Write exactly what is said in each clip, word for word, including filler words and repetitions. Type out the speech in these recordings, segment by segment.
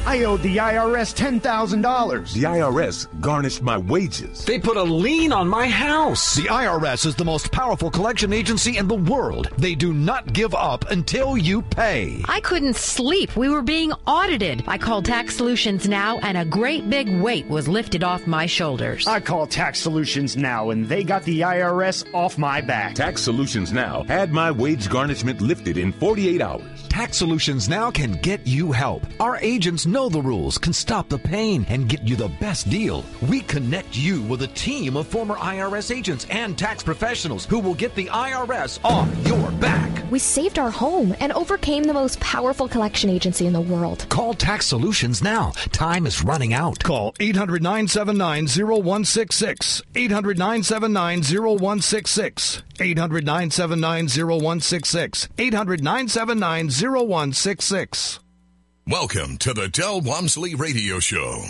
I owed the I R S ten thousand dollars. The I R S garnished my wages. They put a lien on my house. The I R S is the most powerful collection agency in the world. They do not give up until you pay. I couldn't sleep. We were being audited. I called Tax Solutions Now, and a great big weight was lifted off my shoulders. I called Tax Solutions Now, and they got the I R S off my back. Tax Solutions Now had my wage garnishment lifted in forty-eight hours. Tax Solutions Now can get you help. Our agents know the rules, can stop the pain, and get you the best deal. We connect you with a team of former I R S agents and tax professionals who will get the I R S off your back. We saved our home and overcame the most powerful collection agency in the world. Call Tax Solutions now. Time is running out. Call eight hundred, nine seven nine, zero one six six. eight hundred, nine seven nine, zero one six six. eight hundred, nine seven nine, zero one six six. eight hundred, nine seven nine, zero one six six. Welcome to the Del Walmsley Radio Show.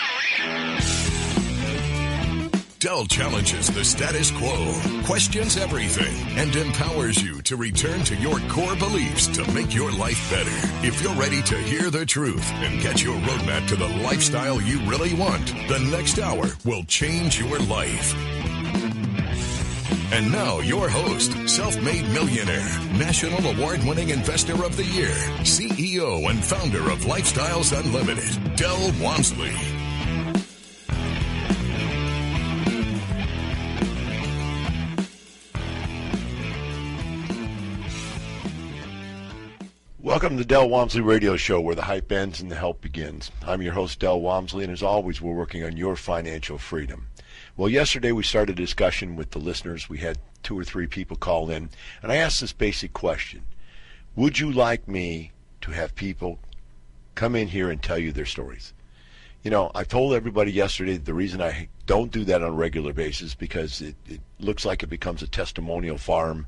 Del challenges the status quo, questions everything, and empowers you to return to your core beliefs to make your life better. If you're ready to hear the truth and get your roadmap to the lifestyle you really want, the next hour will change your life. And now, your host, self-made millionaire, national award-winning investor of the year, C E O and founder of Lifestyles Unlimited, Del Walmsley. Welcome to the Del Walmsley Radio Show, where the hype ends and the help begins. I'm your host, Del Walmsley, and as always, we're working on your financial freedom. Well, yesterday we started a discussion with the listeners. We had two or three people call in, and I asked this basic question. Would you like me to have people come in here and tell you their stories? You know, I told everybody yesterday the reason I don't do that on a regular basis because it, it looks like it becomes a testimonial farm,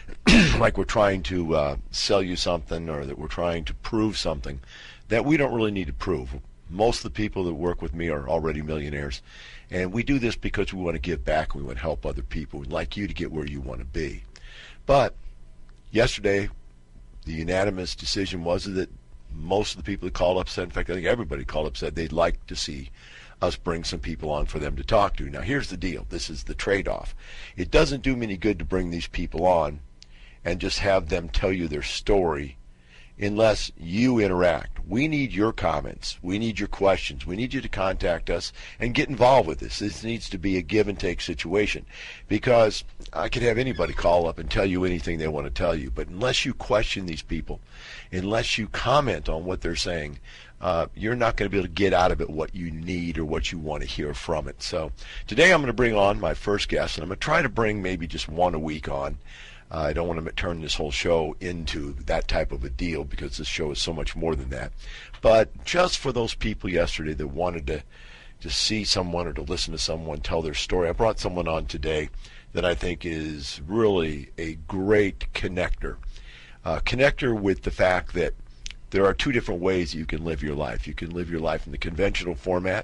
like we're trying to uh, sell you something or that we're trying to prove something that we don't really need to prove. Most of the people that work with me are already millionaires, and we do this because we want to give back and we want to help other people. We'd like you to get where you want to be. But yesterday, the unanimous decision was that most of the people that called up said, in fact, I think everybody called up said they'd like to see us bring some people on for them to talk to. Now, here's the deal. This is the trade-off. It doesn't do me any good to bring these people on and just have them tell you their story unless you interact. We need your comments. We need your questions. We need you to contact us and get involved with this. This needs to be a give and take situation, because I could have anybody call up and tell you anything they want to tell you, but unless you question these people, unless you comment on what they're saying, uh, you're not going to be able to get out of it what you need or what you want to hear from it. So today I'm going to bring on my first guest, and I'm going to try to bring maybe just one a week on. Uh, I don't want to turn this whole show into that type of a deal because this show is so much more than that. But just for those people yesterday that wanted to, to see someone or to listen to someone tell their story, I brought someone on today that I think is really a great connector. Uh, connector with the fact that there are two different ways you can live your life. You can live your life in the conventional format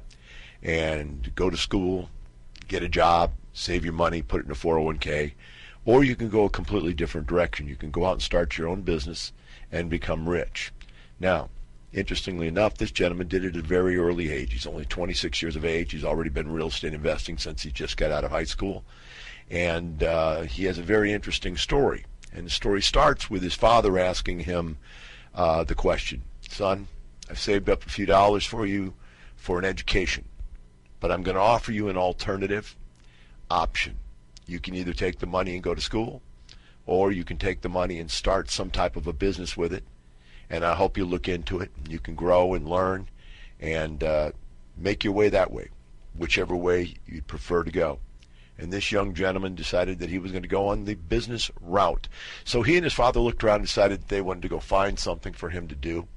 and go to school, get a job, save your money, put it in a four oh one k. Or you can go a completely different direction. You can go out and start your own business and become rich. Now, interestingly enough, this gentleman did it at a very early age. He's only twenty-six years of age. He's already been real estate investing since he just got out of high school. And uh, he has a very interesting story. And the story starts with his father asking him uh, the question, son, I've saved up a few dollars for you for an education, but I'm going to offer you an alternative option. You can either take the money and go to school, or you can take the money and start some type of a business with it, and I hope you look into it. You can grow and learn and uh, make your way that way, whichever way you'd prefer to go. And this young gentleman decided that he was going to go on the business route. So he and his father looked around and decided that they wanted to go find something for him to do.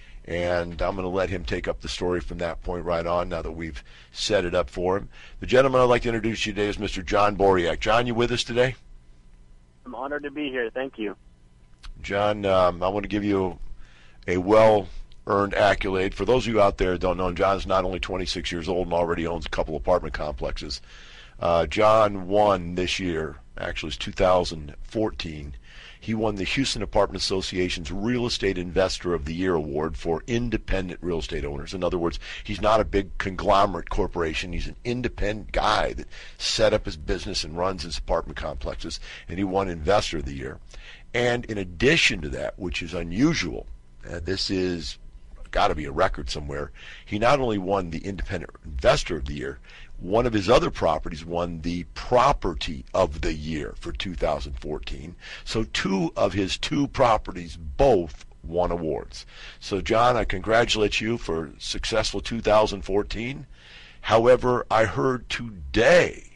And I'm going to let him take up the story from that point right on now that we've set it up for him. The gentleman I'd like to introduce you today is Mister John Boriak. John, you with us today? I'm honored to be here. Thank you. John, um, I want to give you a well-earned accolade. For those of you out there that don't know, John's not only twenty-six years old and already owns a couple apartment complexes. Uh, John won this year actually it was two thousand fourteen, he won the Houston Apartment Association's Real Estate Investor of the Year award for independent real estate owners. In other words, he's not a big conglomerate corporation. He's an independent guy that set up his business and runs his apartment complexes, and he won Investor of the Year. And in addition to that, which is unusual, uh, this is got to be a record somewhere, he not only won the Independent Investor of the Year, one of his other properties won the Property of the Year for two thousand fourteen. So two of his two properties both won awards. So, John, I congratulate you for successful two thousand fourteen. However, I heard today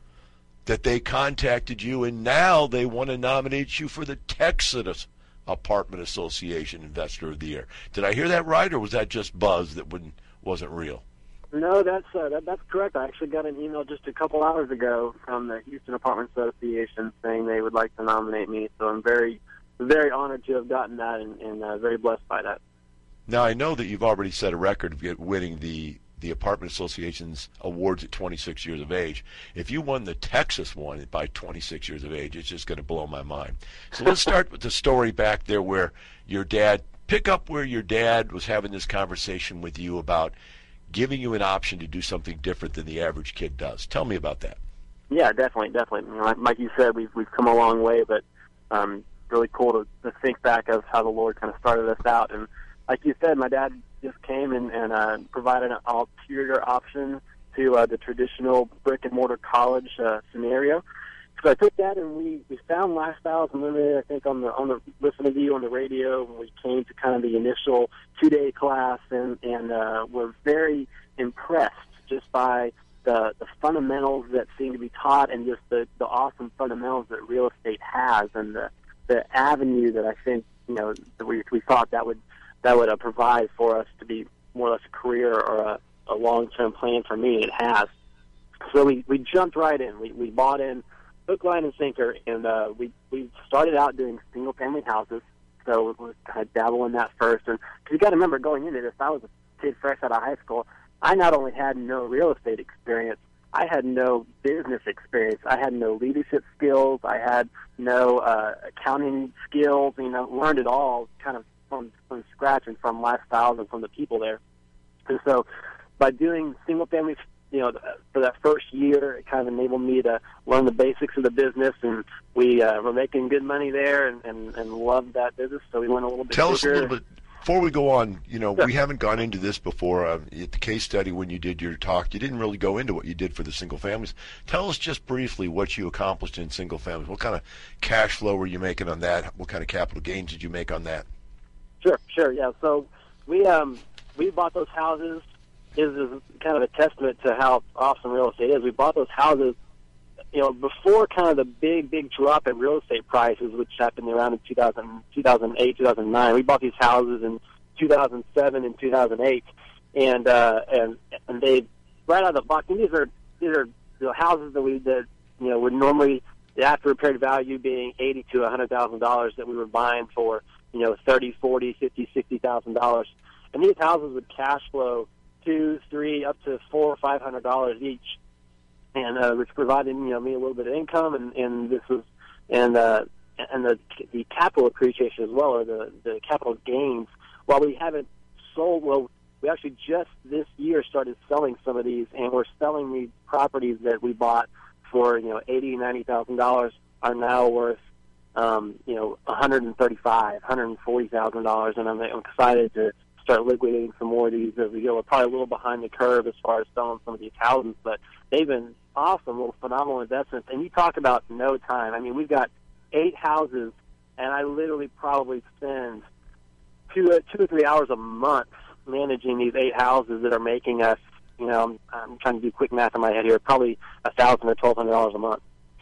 that they contacted you, and now they want to nominate you for the Texas Apartment Association Investor of the Year. Did I hear that right, or was that just buzz that wouldn't, wasn't real? No, that's uh, that, that's correct. I actually got an email just a couple hours ago from the Houston Apartment Association saying they would like to nominate me. So I'm very, very honored to have gotten that, and, and uh, very blessed by that. Now, I know that you've already set a record of winning the, the Apartment Association's awards at twenty-six years of age. If you won the Texas one by twenty-six years of age, it's just going to blow my mind. So let's start with the story back there where your dad, pick up where your dad was having this conversation with you about giving you an option to do something different than the average kid does. Tell me about that. Yeah, definitely, definitely. You know, like, like you said, we've we've come a long way, but um, really cool to, to think back of how the Lord kind of started us out. And like you said, my dad just came and, and uh, provided an ulterior option to uh, the traditional brick-and-mortar college uh, scenario. So I took that, and we, we found Lifestyles Unlimited, I think, on the on the listening to you on the radio when we came to kind of the initial two-day class, and, and uh, were very impressed just by the, the fundamentals that seem to be taught, and just the, the awesome fundamentals that real estate has, and the, the avenue that I think, you know, that we, we thought that would that would uh, provide for us to be more or less a career or a, a long-term plan for me. It has. So we, we jumped right in. We, we bought in hook, line, and sinker, and uh, we we started out doing single-family houses, so we kind of dabble in that first. And cause you got to remember, going into this, I was a kid fresh out of high school. I not only had no real estate experience, I had no business experience. I had no leadership skills. I had no uh, accounting skills. You know, learned it all kind of from from scratch and from Lifestyles and from the people there. And so, by doing single-family, you know, for that first year, it kind of enabled me to learn the basics of the business, and we uh, were making good money there, and, and, and loved that business, so we went a little bit Tell bigger. us a little bit, before we go on, you know, Sure. we haven't gone into this before. Uh, at the case study, when you did your talk, you didn't really go into what you did for the single families. Tell us just briefly what you accomplished in single families. What kind of cash flow were you making on that? What kind of capital gains did you make on that? Sure, sure, yeah. So we um, we bought those houses. Is, is kind of a testament to how awesome real estate is. We bought those houses, you know, before kind of the big, big drop in real estate prices, which happened around in two thousand, two thousand eight, two thousand nine. We bought these houses in two thousand seven and two thousand eight, and uh, and and they right out of the box. And these are these are you know, houses that we that you know would normally, the after repaired value being eighty to a hundred thousand dollars, that we were buying for you know thirty, forty, fifty, sixty thousand dollars, and these houses would cash flow two, three, up to four or five hundred dollars each, and uh, which provided you know me a little bit of income, and, and this was and uh, and the the capital appreciation as well, or the the capital gains. While we haven't sold, well, we actually just this year started selling some of these, and we're selling these properties that we bought for you know eighty, ninety thousand dollars are now worth um, you know one hundred and thirty-five, one hundred and forty thousand dollars, and I'm, I'm excited to start liquidating some more of these as we go. We're probably a little behind the curve as far as selling some of these houses, but they've been awesome, little phenomenal investments. And you talk about no time. I mean, we've got eight houses, and I literally probably spend two, uh, two or three hours a month managing these eight houses that are making us, you know, I'm, I'm trying to do quick math in my head here, probably a thousand or twelve hundred dollars a month.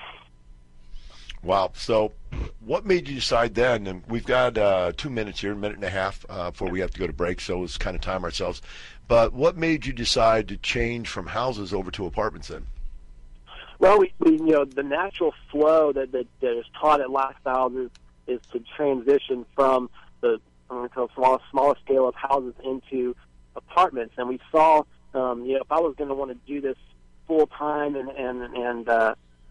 Wow. So what made you decide then, and we've got uh, two minutes here, a minute and a half uh, before we have to go to break, so it's kind of time ourselves, but what made you decide to change from houses over to apartments then? Well, we, we you know, the natural flow that, that, that is taught at Lifestyles is, is to transition from the I'm going to call small, smaller scale of houses into apartments, and we saw, um, you know, if I was going to want to do this full time and and and uh,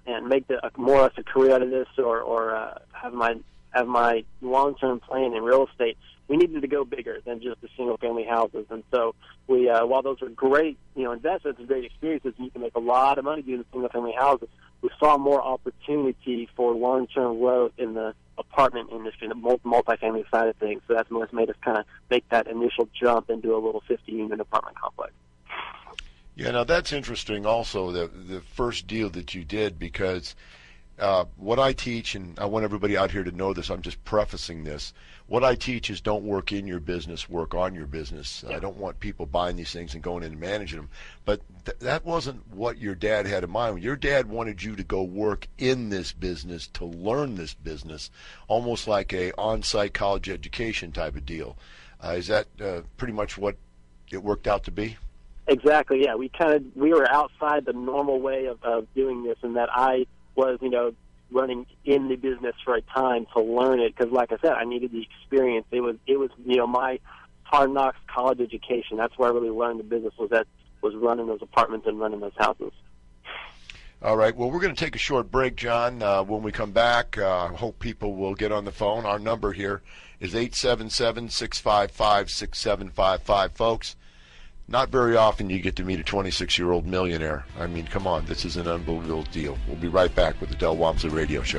and make the, more or less a career out of this, or or uh, have my have my long-term plan in real estate, we needed to go bigger than just the single-family houses. And so we, uh, while those are great, you know, investments and great experiences, and you can make a lot of money doing the single-family houses, we saw more opportunity for long-term growth in the apartment industry, the multifamily side of things. So that's what's made us kind of make that initial jump into a little fifty-unit apartment complex. Yeah, now that's interesting also, the the first deal that you did, because uh, what I teach, and I want everybody out here to know this, I'm just prefacing this, what I teach is don't work in your business, work on your business. Yeah. I don't want people buying these things and going in and managing them. But th- that wasn't what your dad had in mind. Your dad wanted you to go work in this business, to learn this business, almost like a on-site college education type of deal. Uh, is that uh, pretty much what it worked out to be? Exactly, yeah. We kind of we were outside the normal way of, of doing this, in that I was, you know, running in the business for a time to learn it, because, like I said, I needed the experience. It was, it was, you know, my hard knocks college education. That's where I really learned the business, was that was running those apartments and running those houses. All right. Well, we're going to take a short break, John. Uh, when we come back, I uh, hope people will get on the phone. Our number here is eight seven seven, six five five, six seven five five, folks. Not very often you get to meet a twenty-six-year-old millionaire. I mean, come on, this is an unbelievable deal. We'll be right back with the Del Walmsley Radio Show.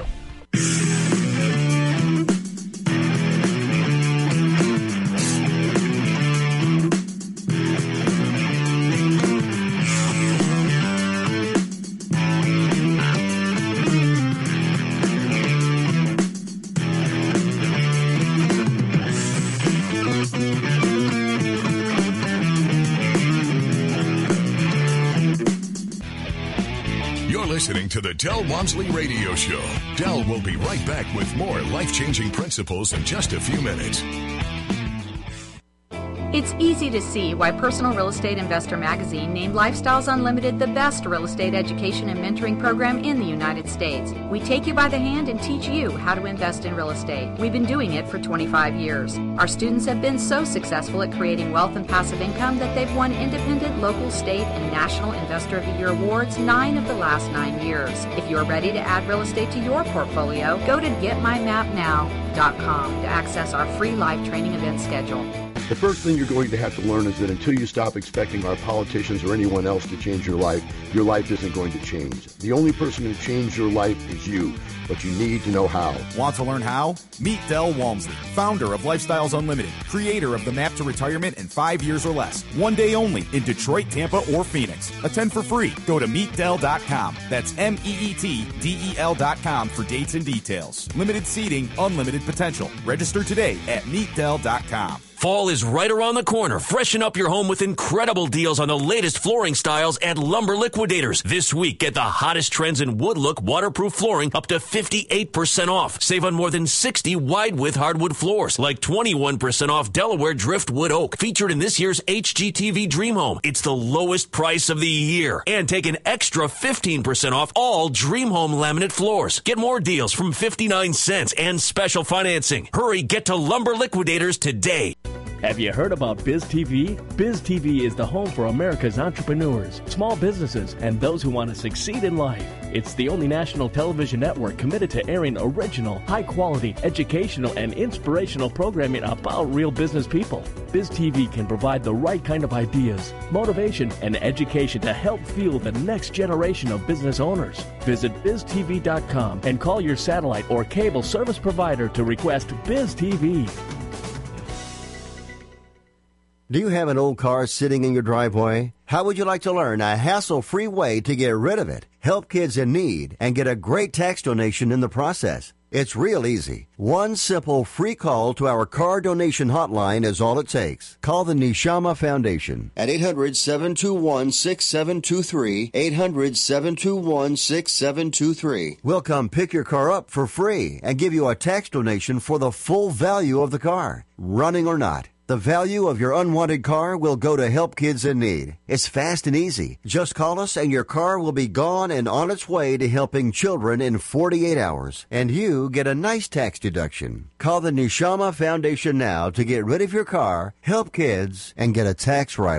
Listening to the Del Walmsley Radio Show. Del will be right back with more life-changing principles in just a few minutes. It's easy to see why Personal Real Estate Investor Magazine named Lifestyles Unlimited the best real estate education and mentoring program in the United States. We take you by the hand and teach you how to invest in real estate. We've been doing it for twenty-five years. Our students have been so successful at creating wealth and passive income that they've won independent, local, state, and national Investor of the Year awards nine of the last nine years. If you're ready to add real estate to your portfolio, go to get my map now dot com to access our free live training event schedule. The first thing you're going to have to learn is that until you stop expecting our politicians or anyone else to change your life, your life isn't going to change. The only person who can change your life is you, but you need to know how. Want to learn how? Meet Del Walmsley, founder of Lifestyles Unlimited, creator of the Map to Retirement in five years or less. One day only in Detroit, Tampa, or Phoenix. Attend for free. Go to meet del dot com. That's M E E T D E L dot com for dates and details. Limited seating, unlimited potential. Register today at meet del dot com. Fall is right around the corner. Freshen up your home with incredible deals on the latest flooring styles at Lumber Liquidators. This week, get the hottest trends in wood look waterproof flooring up to fifty-eight percent off. Save on more than sixty wide-width hardwood floors, like twenty-one percent off Delaware Driftwood Oak, featured in this year's H G T V Dream Home. It's the lowest price of the year. And take an extra fifteen percent off all Dream Home laminate floors. Get more deals from fifty-nine cents and special financing. Hurry, get to Lumber Liquidators today. Have you heard about BizTV? BizTV is the home for America's entrepreneurs, small businesses, and those who want to succeed in life. It's the only national television network committed to airing original, high-quality, educational, and inspirational programming about real business people. BizTV can provide the right kind of ideas, motivation, and education to help fuel the next generation of business owners. Visit biz T V dot com and call your satellite or cable service provider to request BizTV. Do you have an old car sitting in your driveway? How would you like to learn a hassle-free way to get rid of it, help kids in need, and get a great tax donation in the process? It's real easy. One simple free call to our car donation hotline is all it takes. Call the Neshama Foundation at eight hundred, seven two one, six seven two three, eight hundred, seven two one, six seven two three. We'll come pick your car up for free and give you a tax donation for the full value of the car, running or not. The value of your unwanted car will go to help kids in need. It's fast and easy. Just call us and your car will be gone and on its way to helping children in forty-eight hours. And you get a nice tax deduction. Call the Neshama Foundation now to get rid of your car, help kids, and get a tax write-off.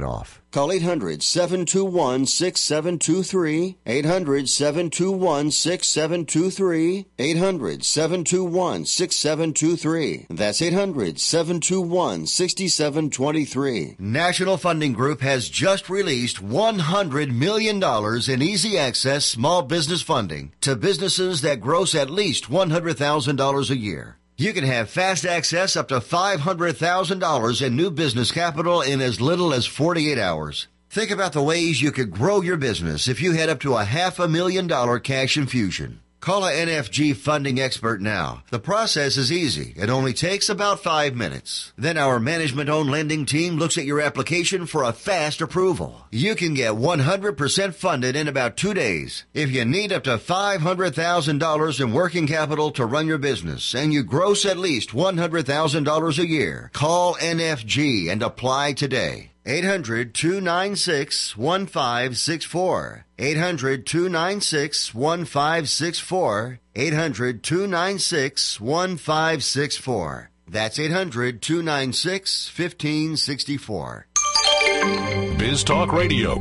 Call eight hundred, seven two one, six seven two three, eight hundred, seven two one, six seven two three, eight hundred, seven two one, six seven two three. That's eight hundred, seven two one, six seven two three. National Funding Group has just released one hundred million dollars in easy access small business funding to businesses that gross at least one hundred thousand dollars a year. You can have fast access up to five hundred thousand dollars in new business capital in as little as forty-eight hours. Think about the ways you could grow your business if you had up to a half a million dollar cash infusion. Call a N F G funding expert now. The process is easy. It only takes about five minutes. Then our management-owned lending team looks at your application for a fast approval. You can get one hundred percent funded in about two days. If you need up to five hundred thousand dollars in working capital to run your business and you gross at least one hundred thousand dollars a year, call N F G and apply today. eight hundred, two nine six, one five six four. eight hundred, two nine six, one five six four. eight hundred, two nine six, one five six four. That's eight hundred, two nine six, one five six four. Biz Talk Radio.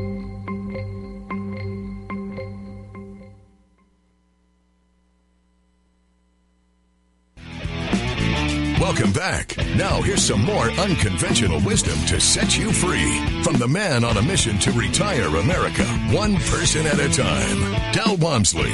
Welcome back. Now here's some more unconventional wisdom to set you free from the man on a mission to retire America, one person at a time, Del Walmsley.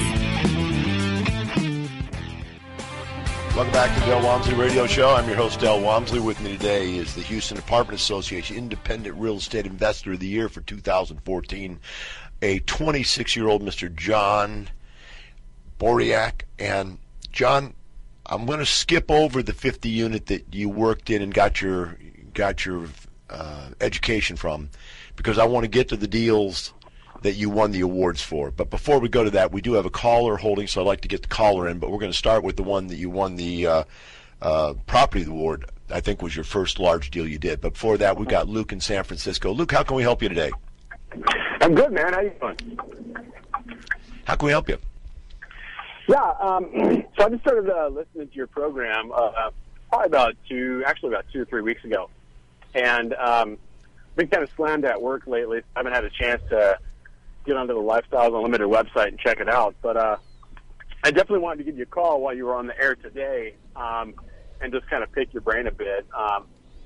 Welcome back to the Del Walmsley Radio Show. I'm your host, Del Walmsley. With me today is the Houston Apartment Association Independent Real Estate Investor of the Year for two thousand fourteen, a twenty-six-year-old Mister John Boriak. And John, I'm going to skip over the fifty unit that you worked in and got your got your uh, education from, because I want to get to the deals that you won the awards for. But before we go to that, we do have a caller holding, so I'd like to get the caller in. But we're going to start with the one that you won the uh, uh, property award. I think was your first large deal you did. But before that, we've got Luke in San Francisco. Luke, how can we help you today? I'm good, man. How you doing? How can we help you? Yeah, um, so I just started uh, listening to your program uh, probably about two, actually about two or three weeks ago. And um, been kind of slammed at work lately. I haven't had a chance to get onto the Lifestyles Unlimited website and check it out. But uh, I definitely wanted to give you a call while you were on the air today um, and just kind of pick your brain a bit. Um,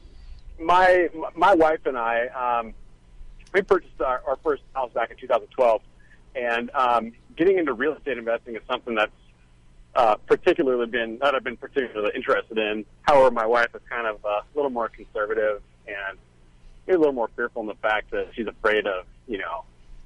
my my wife and I, um, we purchased our, our first house back in two thousand twelve. And um, getting into real estate investing is something that's uh, particularly been, that I've been particularly interested in. However, my wife is kind of uh, a little more conservative and a little more fearful in the fact that she's afraid of, you know,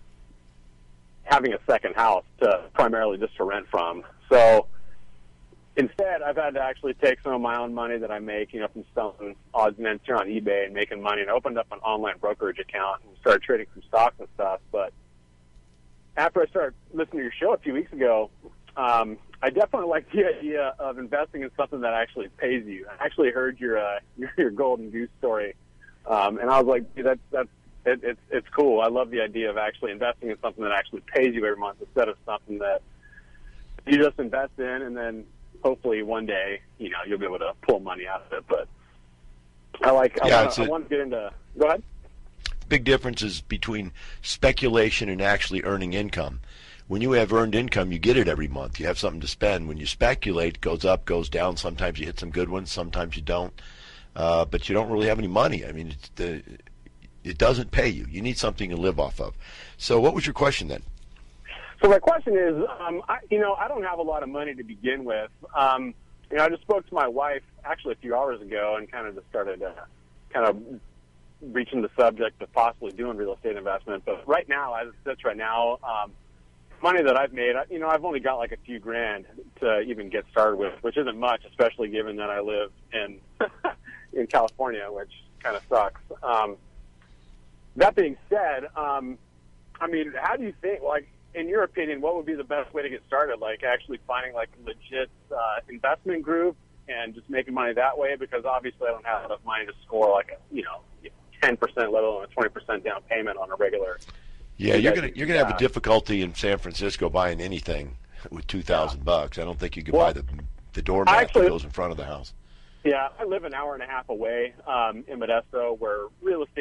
having a second house to primarily just to rent from. So instead, I've had to actually take some of my own money that I make, you know, from selling odds and ends here on eBay and making money, and I opened up an online brokerage account and started trading some stocks and stuff. But after I started listening to your show a few weeks ago, um, I definitely like the idea of investing in something that actually pays you. I actually heard your uh, your, your golden goose story, um, and I was like, dude, that's that's it, it's it's cool. I love the idea of actually investing in something that actually pays you every month instead of something that you just invest in and then hopefully one day, you know, you'll be able to pull money out of it. But I like I yeah, want I want to get into. Go ahead. Big differences between speculation and actually earning income. When you have earned income, you get it every month. You have something to spend. When you speculate, it goes up, goes down. Sometimes you hit some good ones, sometimes you don't. Uh, but you don't really have any money. I mean, it's the, it doesn't pay you. You need something to live off of. So what was your question then? So my question is, um, I, you know, I don't have a lot of money to begin with. Um, you know, I just spoke to my wife actually a few hours ago and kind of just started uh, kind of reaching the subject of possibly doing real estate investment. But right now, as it sits right now, um, money that I've made, you know, I've only got like a few grand to even get started with, which isn't much, especially given that I live in in California, which kind of sucks. Um, that being said, um, I mean, how do you think, like, in your opinion, what would be the best way to get started? Like actually finding like a legit uh, investment group and just making money that way? Because obviously I don't have enough money to score like a, you know, ten percent, let alone a twenty percent down payment on a regular. Yeah, you're gonna you're gonna have a difficulty in San Francisco buying anything with two thousand yeah. bucks. I don't think you could well, buy the the doormat actually, that goes in front of the house. Yeah, I live an hour and a half away um, in Modesto, where real estate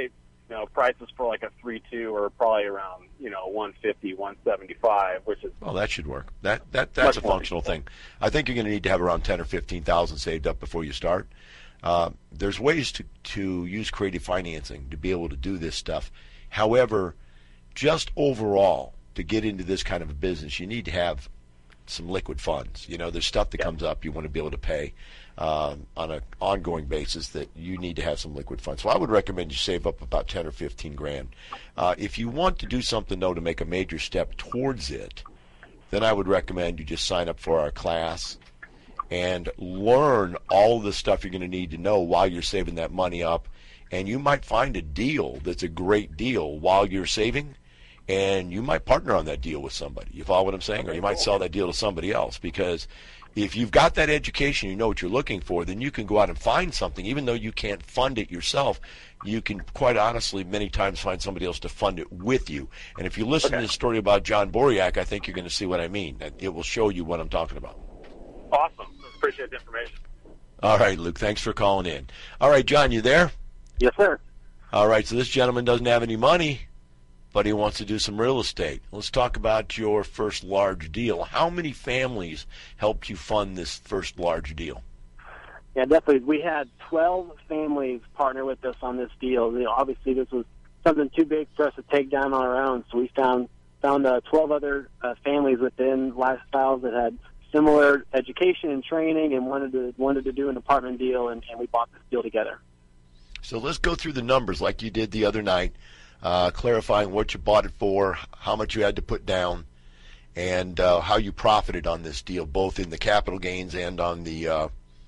you know, prices for like a three two are probably around, you know, one fifty, one seventy-five, which is well, that should work. That that that's a much more functional thing. I think you're going to need to have around ten or fifteen thousand saved up before you start. Uh, there's ways to to use creative financing to be able to do this stuff. However, just overall, to get into this kind of a business, you need to have some liquid funds. You know, there's stuff that comes up you want to be able to pay um, on an ongoing basis that you need to have some liquid funds. So I would recommend you save up about ten or fifteen grand. Uh, if you want to do something, though, to make a major step towards it, then I would recommend you just sign up for our class and learn all the stuff you're going to need to know while you're saving that money up. And you might find a deal that's a great deal while you're saving, and you might partner on that deal with somebody. You follow what I'm saying? Or you might sell that deal to somebody else, because if you've got that education, you know what you're looking for, then you can go out and find something. Even though you can't fund it yourself, you can quite honestly many times find somebody else to fund it with you. And if you listen Okay. to the story about John Boriak, I think you're going to see what I mean. It will show you what I'm talking about. awesome. Appreciate the information. All right, Luke, thanks for calling in. All right, John, you there? Yes, sir. All right, so this gentleman doesn't have any money, but he wants to do some real estate. Let's talk about your first large deal. How many families helped you fund this first large deal? Yeah, definitely. We had twelve families partner with us on this deal. You know, obviously, this was something too big for us to take down on our own, so we found found uh, twelve other uh, families within Lifestyles that had similar education and training and wanted to wanted to do an apartment deal, and, and we bought this deal together. So let's go through the numbers like you did the other night, uh, clarifying what you bought it for, how much you had to put down, and uh, how you profited on this deal, both in the capital gains and on the uh,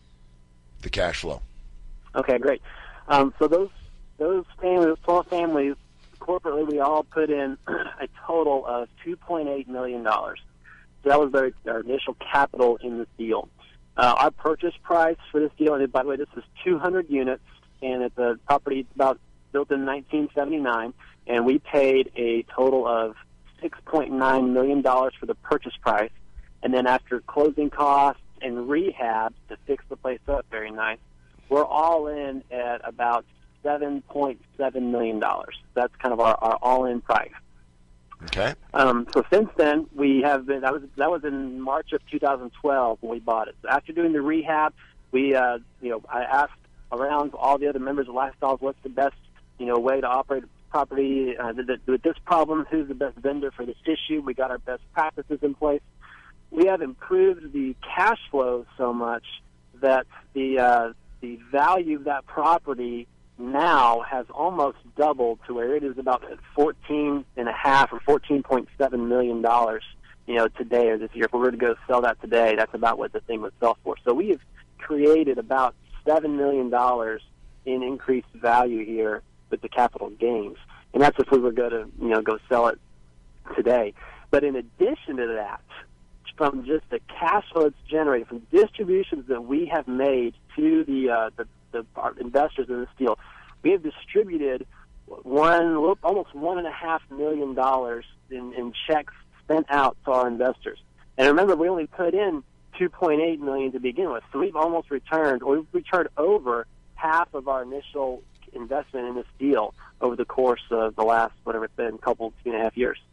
the cash flow. Okay, great. Um, so those those families, those twelve families, corporately, we all put in a total of two point eight million dollars. So that was our, our initial capital in this deal. Uh, our purchase price for this deal, and by the way, this is two hundred units, and it's a property about built in nineteen seventy-nine, and we paid a total of six point nine million dollars for the purchase price. And then after closing costs and rehab to fix the place up very nice, we're all in at about seven point seven million dollars. That's kind of our, our all-in price. Okay. Um, so since then, we have been, that was, that was in March of two thousand twelve when we bought it. So after doing the rehab, we, uh, you know, I asked around all the other members of Lifestyles, what's the best, you know, way to operate a property uh, with this problem, who's the best vendor for this issue. We got our best practices in place. We have improved the cash flow so much that the uh, the value of that property now has almost doubled to where it is about fourteen and a half or fourteen point seven million dollars. You know, today or this year. If we were to go sell that today, that's about what the thing would sell for. So we have created about seven million dollars in increased value here with the capital gains, and that's if we were going to, you know, go sell it today. But in addition to that, from just the cash flow it's generated from distributions that we have made to the uh, the, the our investors in this deal, we have distributed one almost one and a half million dollars in, in checks spent out to our investors. And remember, we only put in two point eight million to begin with, so we've almost returned, or we've returned over half of our initial investment in this deal over the course of the last whatever it's been, couple two and a half years.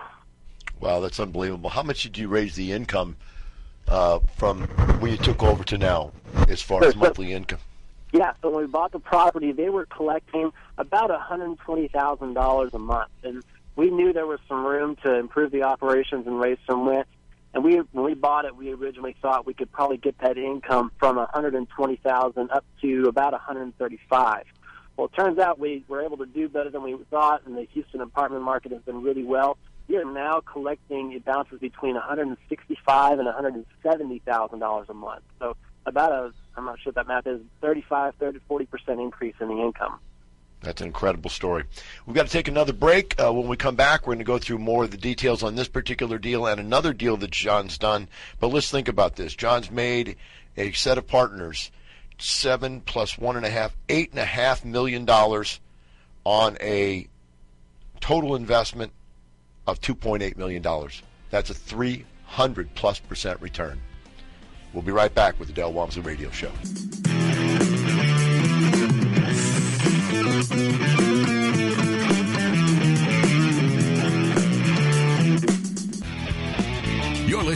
Wow, that's unbelievable. How much did you raise the income uh, from when you took over to now, as far So- as monthly income? Yeah, so when we bought the property, they were collecting about one hundred twenty thousand dollars a month, and we knew there was some room to improve the operations and raise some rent. And we, when we bought it, we originally thought we could probably get that income from one hundred twenty thousand dollars up to about one hundred thirty-five thousand dollars. Well, it turns out we were able to do better than we thought, and the Houston apartment market has been really well. We are now collecting, it bounces between one hundred sixty-five thousand dollars and one hundred seventy thousand dollars a month. So about a, I'm not sure what that math is, thirty-five, thirty, forty percent increase in the income. That's an incredible story. We've got to take another break. Uh, when we come back, we're going to go through more of the details on this particular deal and another deal that John's done. But let's think about this. John's made a set of partners, seven plus one and a half, eight and a half million dollars on a total investment of two point eight million dollars. That's a three hundred plus percent return. We'll be right back with the Del Walmsley Radio Show.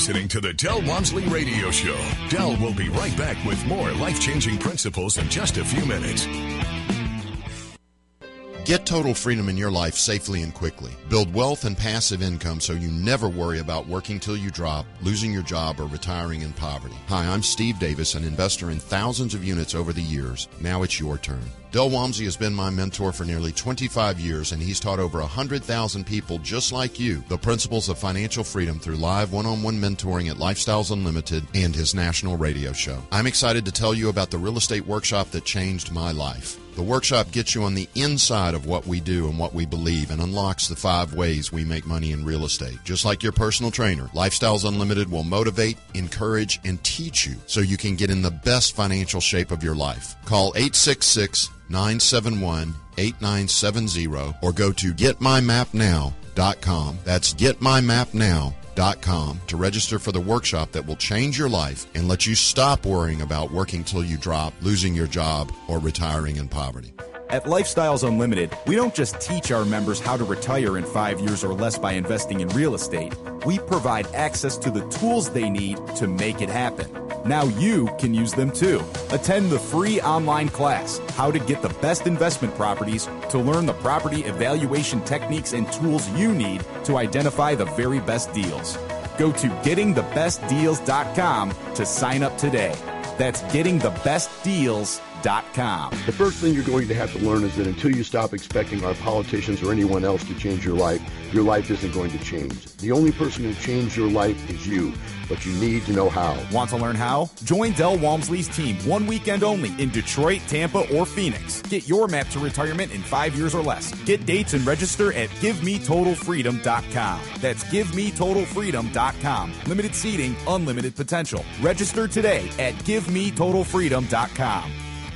listening to the Del Walmsley Radio Show. Del will be right back with more life-changing principles in just a few minutes. Get total freedom in your life safely and quickly. Build wealth and passive income so you never worry about working till you drop, losing your job, or retiring in poverty. Hi, I'm Steve Davis, an investor in thousands of units over the years. Now it's your turn. Del Walmsley has been my mentor for nearly twenty-five years, and he's taught over one hundred thousand people just like you the principles of financial freedom through live one-on-one mentoring at Lifestyles Unlimited and his national radio show. I'm excited to tell you about the real estate workshop that changed my life. The workshop gets you on the inside of what we do and what we believe and unlocks the five ways we make money in real estate. Just like your personal trainer, Lifestyles Unlimited will motivate, encourage, and teach you so you can get in the best financial shape of your life. Call eight six six, nine seven one, eight nine seven zero or go to get my map now dot com. That's get my map now dot com to register for the workshop that will change your life and let you stop worrying about working till you drop, losing your job, or retiring in poverty. At Lifestyles Unlimited, we don't just teach our members how to retire in five years or less by investing in real estate. We provide access to the tools they need to make it happen. Now you can use them too. Attend the free online class, How to Get the Best Investment Properties, to learn the property evaluation techniques and tools you need to identify the very best deals. Go to getting the best deals dot com to sign up today. That's getting the best deals dot com. The first thing you're going to have to learn is that until you stop expecting our politicians or anyone else to change your life, your life isn't going to change. The only person who changes your life is you, but you need to know how. Want to learn how? Join Del Walmsley's team one weekend only in Detroit, Tampa, or Phoenix. Get your map to retirement in five years or less. Get dates and register at give me total freedom dot com. That's give me total freedom dot com. Limited seating, unlimited potential. Register today at give me total freedom dot com.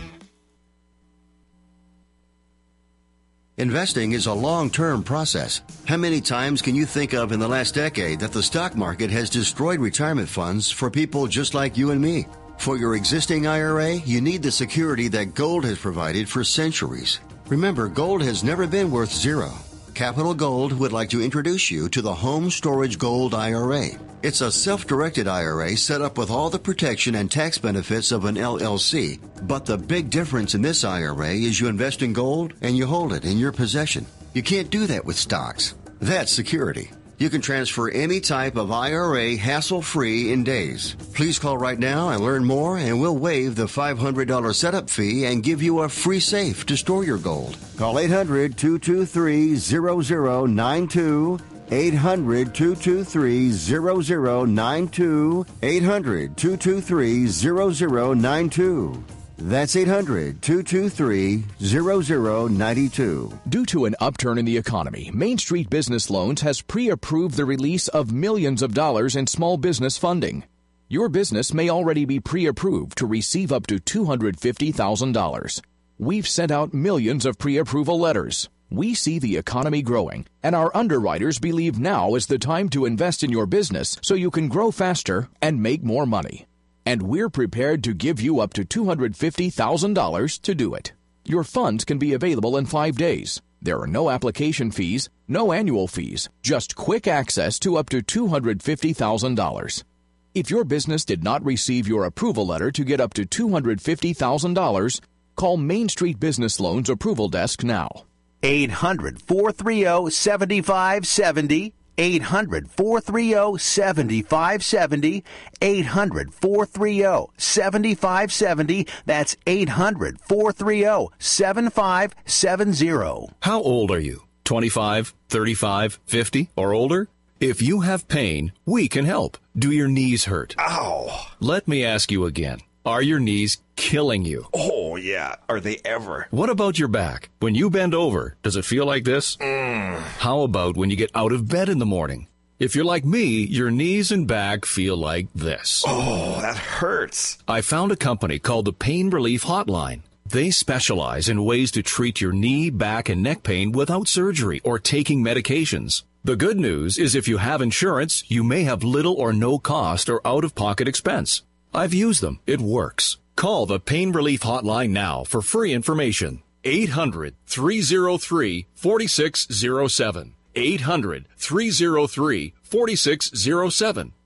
Investing is a long-term process. How many times can you think of in the last decade that the stock market has destroyed retirement funds for people just like you and me? For your existing I R A, you need the security that gold has provided for centuries. Remember, gold has never been worth zero. Capital Gold would like to introduce you to the Home Storage Gold I R A. It's a self-directed I R A set up with all the protection and tax benefits of an L L C. But the big difference in this I R A is you invest in gold and you hold it in your possession. You can't do that with stocks. That's security. You can transfer any type of I R A hassle-free in days. Please call right now and learn more, and we'll waive the five hundred dollars setup fee and give you a free safe to store your gold. Call eight hundred, two two three, zero zero nine two. eight hundred, two two three, zero zero nine two. eight hundred, two two three, zero zero nine two. That's eight hundred, two two three, zero zero nine two. Due to an upturn in the economy, Main Street Business Loans has pre-approved the release of millions of dollars in small business funding. Your business may already be pre-approved to receive up to two hundred fifty thousand dollars. We've sent out millions of pre-approval letters. We see the economy growing, and our underwriters believe now is the time to invest in your business so you can grow faster and make more money. And we're prepared to give you up to two hundred fifty thousand dollars to do it. Your funds can be available in five days. There are no application fees, no annual fees, just quick access to up to two hundred fifty thousand dollars. If your business did not receive your approval letter to get up to two hundred fifty thousand dollars, call Main Street Business Loans Approval Desk now. eight hundred, four three zero, seven five seven zero. eight hundred, four three zero, seven five seven zero. eight hundred, four three zero, seven five seven zero. That's eight hundred, four three zero, seven five seven zero. How old are you? twenty-five, thirty-five, fifty, or older? If you have pain, we can help. Do your knees hurt? Ow! Let me ask you again. Are your knees killing you? Oh, yeah. Are they ever? What about your back? When you bend over, does it feel like this? Mm. How about when you get out of bed in the morning? If you're like me, your knees and back feel like this. Oh, that hurts. I found a company called the Pain Relief Hotline. They specialize in ways to treat your knee, back, and neck pain without surgery or taking medications. The good news is if you have insurance, you may have little or no cost or out-of-pocket expense. I've used them. It works. Call the Pain Relief Hotline now for free information. eight hundred, three oh three, four six oh seven. eight hundred, three oh three, four six oh seven.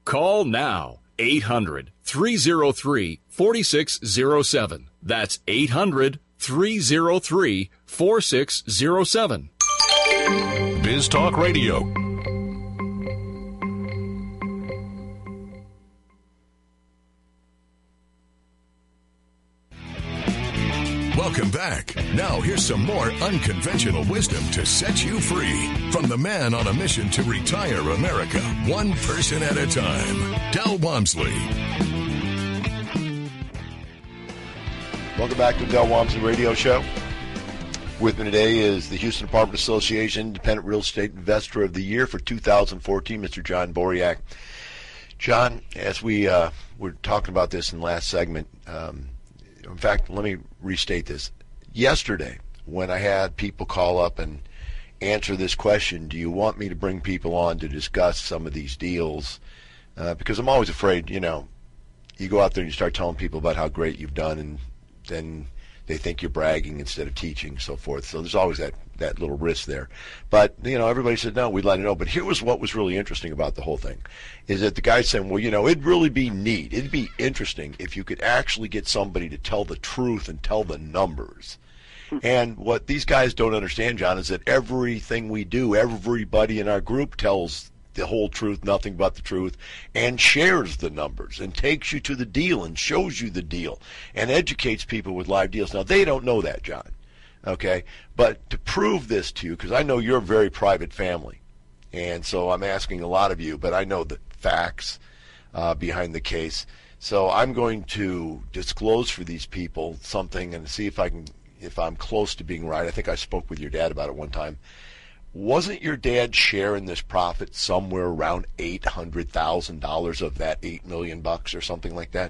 Call now. eight hundred, three oh three, four six oh seven. That's eight hundred, three oh three, four six oh seven. Biz Talk Radio. Welcome back. Now here's some more unconventional wisdom to set you free from the man on a mission to retire America, one person at a time, Del Walmsley. Welcome back to the Del Walmsley Radio Show. With me today is the Houston Apartment Association Independent Real Estate Investor of the Year for two thousand fourteen, Mister John Boriak. John, as we uh, were talking about this in the last segment, um, in fact, let me restate this. Yesterday, when I had people call up and answer this question, do you want me to bring people on to discuss some of these deals? Uh, because I'm always afraid, you know, you go out there and you start telling people about how great you've done, and then they think you're bragging instead of teaching and so forth. So there's always that, that little risk there. But, you know, everybody said, no, we'd let it know. But here was what was really interesting about the whole thing, is that the guy saying, well, you know, it'd really be neat. It'd be interesting if you could actually get somebody to tell the truth and tell the numbers. And what these guys don't understand, John, is that everything we do, everybody in our group tells the whole truth, nothing but the truth, and shares the numbers and takes you to the deal and shows you the deal and educates people with live deals. Now, they don't know that, John, okay? But to prove this to you, because I know you're a very private family, and so I'm asking a lot of you, but I know the facts uh, behind the case. So I'm going to disclose for these people something and see if I can, if I'm close to being right. I think I spoke with your dad about it one time. Wasn't your dad sharing this profit somewhere around eight hundred thousand dollars of that eight million bucks or something like that?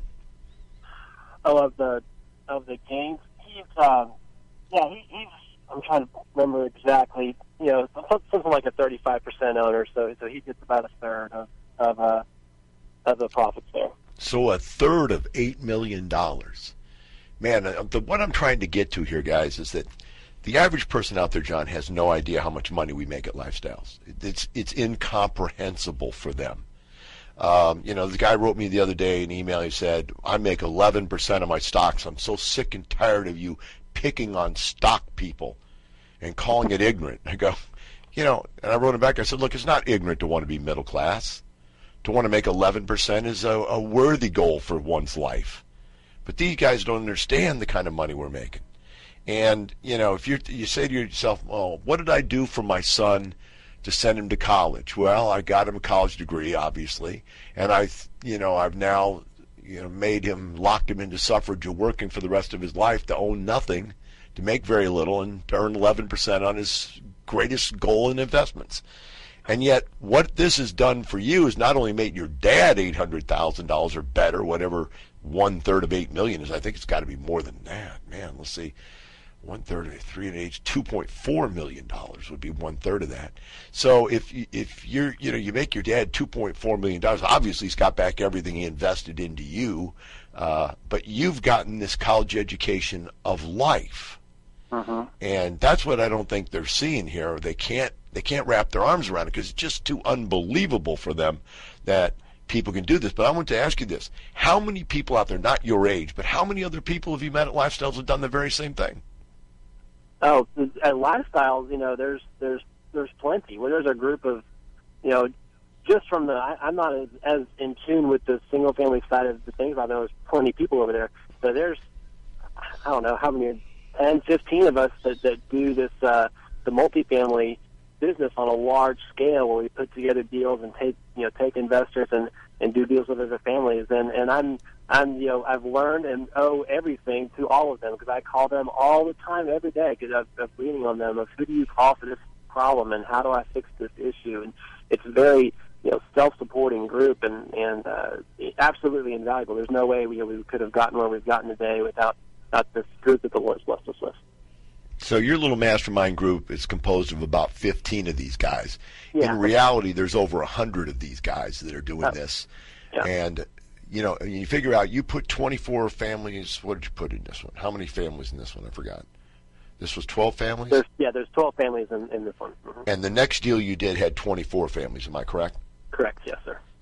Oh, of the of the gains, he's um, yeah, he, he's. I'm trying to remember exactly. You know, something like a thirty-five percent owner. So so he gets about a third of of uh, of the profits there. So a third of eight million dollars. Man, the, what I'm trying to get to here, guys, is that the average person out there, John, has no idea how much money we make at Lifestyles. It's it's incomprehensible for them. Um, you know, the guy wrote me the other day an email. He said, I make eleven percent of my stocks. I'm so sick and tired of you picking on stock people and calling it ignorant. I go, you know, and I wrote him back. I said, look, it's not ignorant to want to be middle class. To want to make eleven percent is a, a worthy goal for one's life. But these guys don't understand the kind of money we're making. And, you know, if you you say to yourself, oh, what did I do for my son to send him to college? Well, I got him a college degree, obviously, and I, you know, I've now, you know, made him, locked him into suffrage of working for the rest of his life to own nothing, to make very little, and to earn eleven percent on his greatest goal in investments. And yet, what this has done for you is not only made your dad eight hundred thousand dollars or better, whatever one-third of eight million dollars is. I think it's got to be more than that. Man, let's see. One-third of three and eight, two point four million dollars would be one-third of that. So if if you're, you know, you make your dad two point four million dollars, obviously he's got back everything he invested into you, uh, but you've gotten this college education of life. Uh-huh. And that's what I don't think they're seeing here. They can't they can't wrap their arms around it because it's just too unbelievable for them that people can do this. But I want to ask you this. How many people out there, not your age, but how many other people have you met at Lifestyles have done the very same thing? Oh, at Lifestyles, you know, there's there's there's plenty. Well, there's a group of, you know, just from the, I, I'm not as, as in tune with the single-family side of the things, I know there's plenty of people over there. So there's, I don't know how many, ten, fifteen of us that, that do this, uh, the multifamily business on a large scale where we put together deals and take, you know, take investors and, and do deals with other families. And, and I'm, I'm, you know, I've learned and owe everything to all of them because I call them all the time, every day, because I'm, I'm leaning on them of who do you call for this problem and how do I fix this issue. And it's a very, you know, self-supporting group and, and uh, absolutely invaluable. There's no way we, we could have gotten where we've gotten today without not this group that the Lord's blessed us with. So your little mastermind group is composed of about fifteen of these guys. Yeah. In reality, there's over one hundred of these guys that are doing Uh, this. yeah. And, you know, and you figure out, you put twenty-four families. What did you put in this one? How many families in this one? I forgot. This was twelve families? There's, yeah, there's twelve families in, in this one. Mhm. And the next deal you did had twenty-four families. Am I correct? Correct, yes, sir.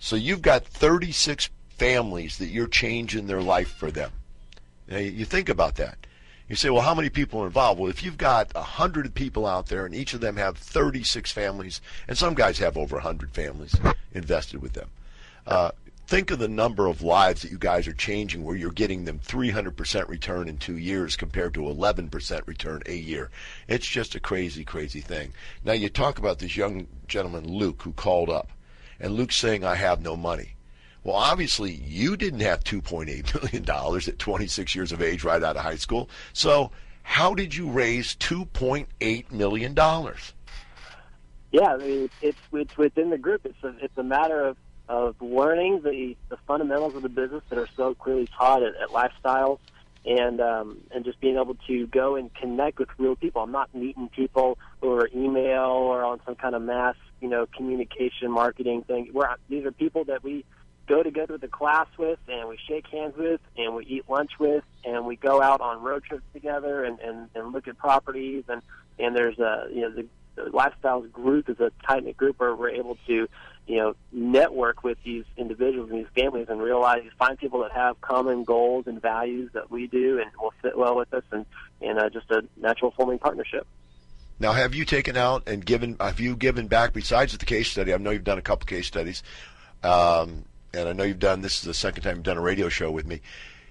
So you've got thirty-six families that you're changing their life for them. Now, you think about that. You say, well, how many people are involved? Well, if you've got one hundred people out there and each of them have thirty-six families, and some guys have over one hundred families invested with them, uh, think of the number of lives that you guys are changing where you're getting them three hundred percent return in two years compared to eleven percent return a year. It's just a crazy, crazy thing. Now, you talk about this young gentleman, Luke, who called up, and Luke's saying, I have no money. Well, obviously, you didn't have two point eight million dollars at twenty-six years of age right out of high school. So how did you raise two point eight million dollars? Yeah, I mean, it's, it's within the group. It's a, it's a matter of, of learning the, the fundamentals of the business that are so clearly taught at, at Lifestyles, and um, and just being able to go and connect with real people. I'm not meeting people over email or on some kind of mass, you know, communication marketing thing. We're, these are people that we go to go to the class with, and we shake hands with, and we eat lunch with, and we go out on road trips together and, and, and look at properties. And, and there's a, you know, the, the Lifestyles group is a tight-knit group where we're able to, you know, network with these individuals and these families and realize, find people that have common goals and values that we do and will fit well with us, and, and uh, just a natural forming partnership. Now, have you taken out and given, have you given back besides the case study? I know you've done a couple case studies. Um, and I know you've done, this is the second time you've done a radio show with me.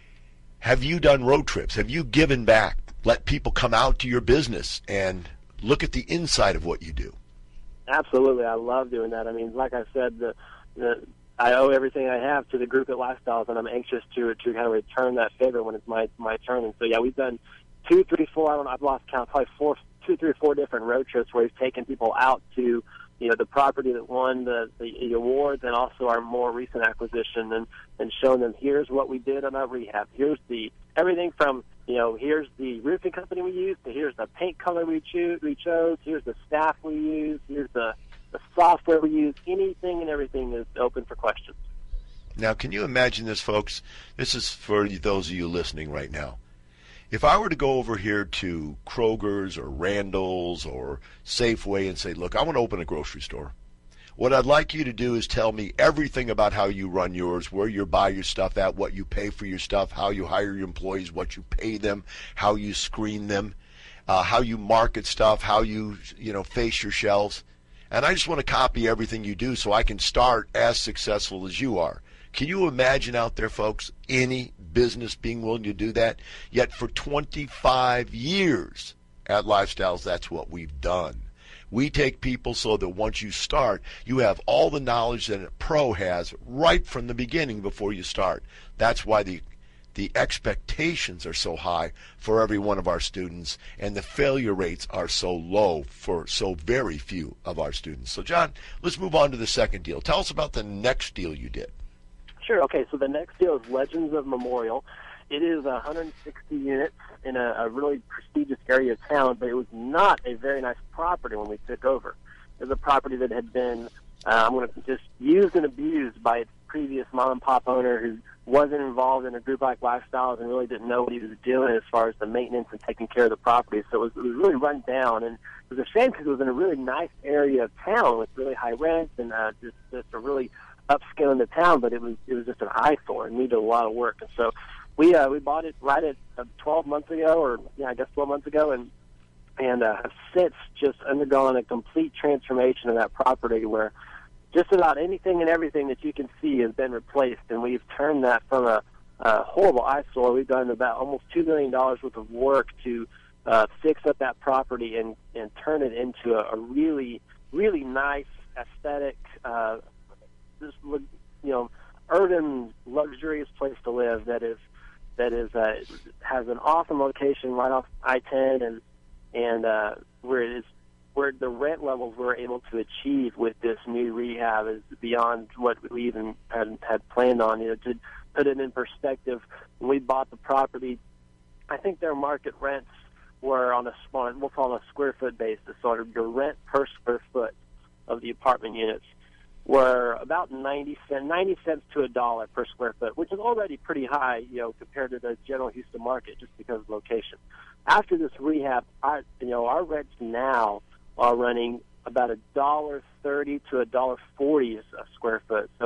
Have you done road trips? Have you given back? Let people come out to your business and look at the inside of what you do. Absolutely. I love doing that. I mean, like I said, the, the I owe everything I have to the group at Lifestyles, and I'm anxious to to kind of return that favor when it's my my turn. And so, yeah, we've done two, three, four, I don't know, I've lost count, probably four, two, three, four different road trips where we've taken people out to, you know, the property that won the, the, the awards, and also our more recent acquisition, and, and shown them, here's what we did on our rehab. Here's the, everything from, you know, here's the roofing company we used, to here's the paint color we, cho- we chose, here's the staff we used, here's the, the software we use. Anything and everything is open for questions. Now, can you imagine this, folks? This is for those of you listening right now. If I were to go over here to Kroger's or Randall's or Safeway and say, look, I want to open a grocery store. What I'd like you to do is tell me everything about how you run yours, where you buy your stuff at, what you pay for your stuff, how you hire your employees, what you pay them, how you screen them, uh, how you market stuff, how you, you know, face your shelves. And I just want to copy everything you do so I can start as successful as you are. Can you imagine out there, folks, any business being willing to do that? Yet for twenty-five years at Lifestyles, that's what we've done. We take people so that once you start, you have all the knowledge that a pro has right from the beginning before you start. That's why the the expectations are so high for every one of our students, and the failure rates are so low for so very few of our students. So, John, let's move on to the second deal. Tell us about the next deal you did. Sure. Okay, so the next deal is Legends of Memorial. It is one hundred sixty units in a, a really prestigious area of town, but it was not a very nice property when we took over. It was a property that had been, uh, I'm going to just used and abused by its previous mom-and-pop owner, who wasn't involved in a group like Lifestyles and really didn't know what he was doing as far as the maintenance and taking care of the property. So it was, it was really run down, and it was a shame because it was in a really nice area of town with really high rents and uh, just, just a really upscale in the town, but it was it was just an eyesore and needed a lot of work. And so we uh, we bought it right at uh, twelve months ago, or yeah, I guess twelve months ago, and and uh, have since just undergone a complete transformation of that property, where just about anything and everything that you can see has been replaced, and we've turned that from a, a horrible eyesore. We've done about almost two million dollars worth of work to uh, fix up that property and and turn it into a, a really really nice aesthetic. Uh, This, you know, urban, luxurious place to live that is that is uh, has an awesome location right off I ten, and and uh, where it is where the rent levels we're able to achieve with this new rehab is beyond what we even had had planned on. You know, to put it in perspective, when we bought the property, I think their market rents were on a small, we'll call it a square foot basis, so your rent per square foot of the apartment units were about ninety cents, ninety cents to a dollar per square foot, which is already pretty high, you know, compared to the general Houston market, just because of location. After this rehab, our, you know, our rents now are running about a dollar thirty to a dollar forty a square foot. So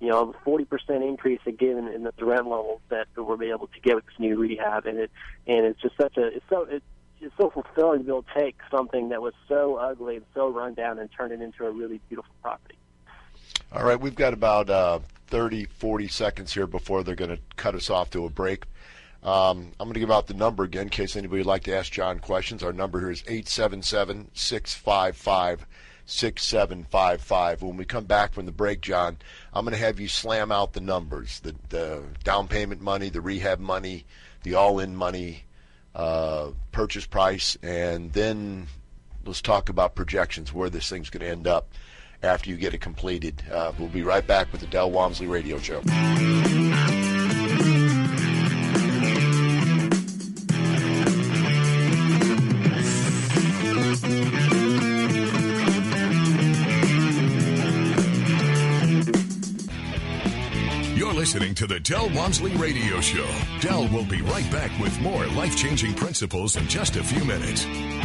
you know, a forty percent increase again in the rent levels that we'll be able to get with this new rehab, and it and it's just such a it's so it's just so fulfilling to be able to take something that was so ugly and so run down and turn it into a really beautiful property. All right, we've got about uh, thirty, forty seconds here before they're going to cut us off to a break. Um, I'm going to give out the number again in case anybody would like to ask John questions. Our number here is eight seven seven, six five five, six seven five five. When we come back from the break, John, I'm going to have you slam out the numbers, the, the down payment money, the rehab money, the all-in money, uh, purchase price, and then let's talk about projections, where this thing's going to end up after you get it completed. Uh, we'll be right back with the Del Walmsley Radio Show. You're listening to the Del Walmsley Radio Show. Del will be right back with more life-changing principles in just a few minutes.